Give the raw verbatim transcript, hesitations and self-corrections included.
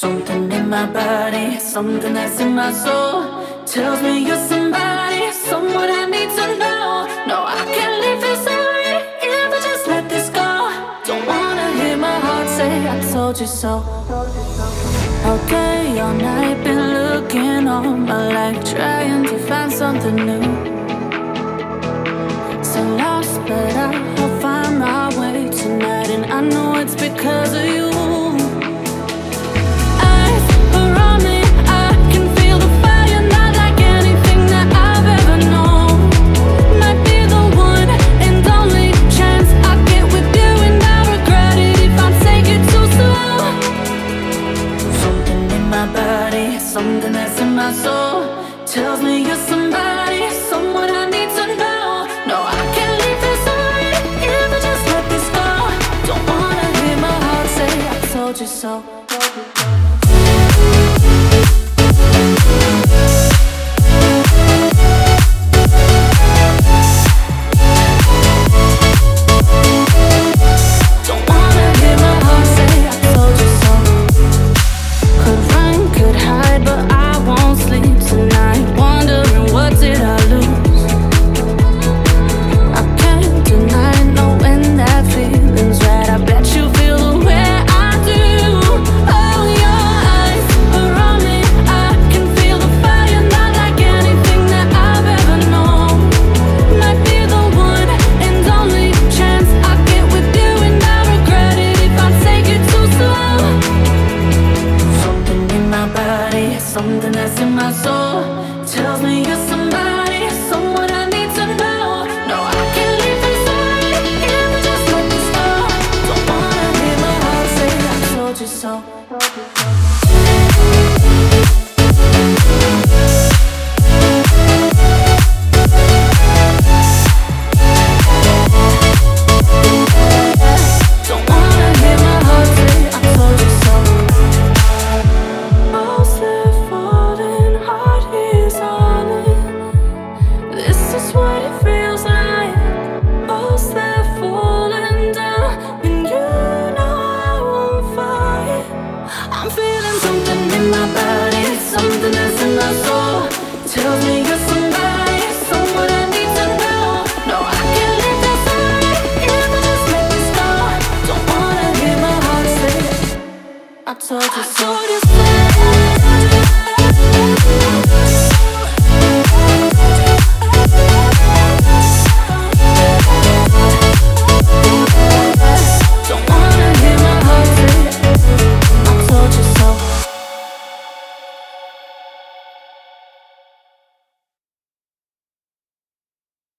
Something in my body, something that's in my soul tells me you're somebody, someone I need to know. No, I can't leave this away if I just let this go. Don't wanna hear my heart say I told you so. Okay, all night been looking all my life, trying to find something new. So lost, but I'll find my way tonight, and I know it's because of you. Something that's in my soul tells me you're somebody, someone I need to know. No, I can't leave this away if I just let this go. Don't wanna hear my heart say I told you so. Something that's in my soul tells me you're somebody, someone I need to know. No, I can't leave this away if I just let this go. Don't wanna hear my heart say I told you so. Something that's in my soul tells me you're somebody, someone I need to know. No, I can't leave this away if I just let this go. Don't wanna hear my heart say I told you so.